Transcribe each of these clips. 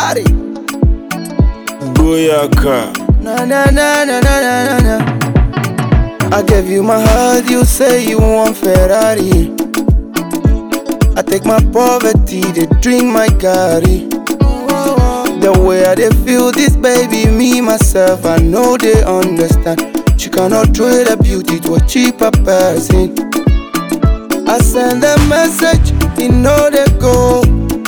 Ferrari. Boyaka. Na na na na na na na. I gave you my heart, you say you want Ferrari. I take my poverty, they drink my Gary. The way I they feel this baby, me myself, I know they understand. She cannot trade her beauty to a cheaper person. I send a message, you know they go.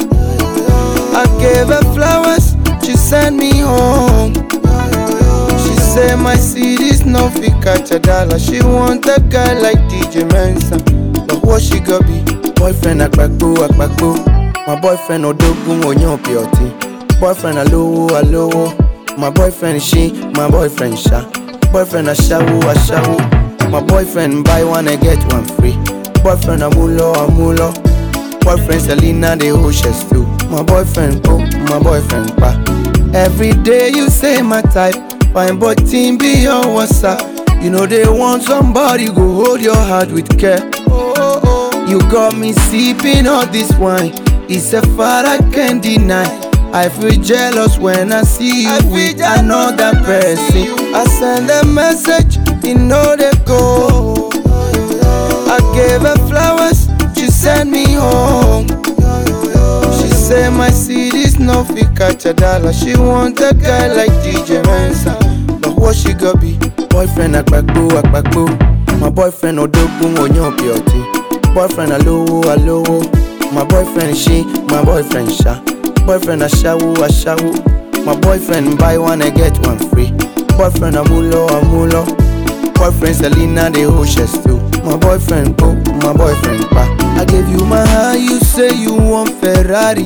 I gave her flowers, she sent me home. She say my CD's no fit catch a dollar. She want a guy like DJ Mensa. But what she got be? Boyfriend akpakpo, akpakpo. My boyfriend odogun onyo pioti. Boyfriend alowo. My boyfriend she, my boyfriend sha. Boyfriend ashawo. My boyfriend buy one and get one free. Boyfriend amulo. Boyfriend Selena the hostess too. My boyfriend go, my boyfriend pa. Every day you say my type. Fine but team be your WhatsApp. You know they want somebody go hold your heart with care. You got me sipping all this wine. It's a fact I can't deny. I feel jealous when I see you with another person. I send a message, you know they go. I gave her flowers, she sent me home. She say my CD's no fit catch a dollar. She want a guy like DJ Mensa. But what she got be? Boyfriend akpakpo. My boyfriend odogun onyo pioti. Boyfriend alowo. My boyfriend she, my boyfriend sha. Boyfriend ashawo. My boyfriend buy one and get one free. Boyfriend amulo. Boyfriend Selena the hostess too. My boyfriend go, my boyfriend pa. I gave you my heart, you say you want Ferrari.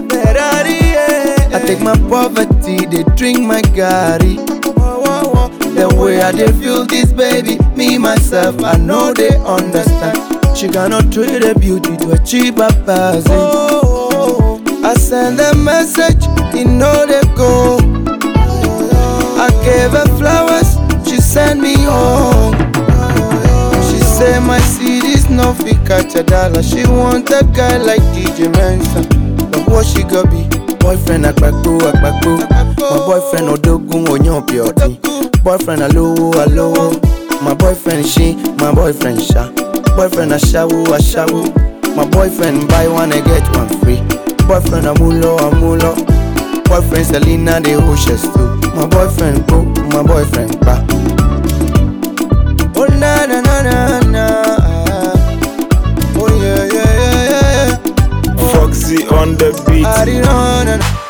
Yeah. I take my poverty, they drink my Gary. The way I they feel this baby, me myself, I know they understand. She cannot trade her beauty to a cheaper person. I send a message, you know they go. I gave her flowers, she sent me home. She say my CD's no fit catch a dollar. She want a guy like DJ Mensa. But what she got be? Boyfriend akpakpo. My boyfriend odogun onyo pioti. Boyfriend alowo. My boyfriend she, my boyfriend sha. Boyfriend ashawo. My boyfriend buy one and get one free. Boyfriend amulo. Boyfriend Selena the hostess too. My boyfriend go, my boyfriend pa. Oh na. Oh yeah. Foxy on the beat. I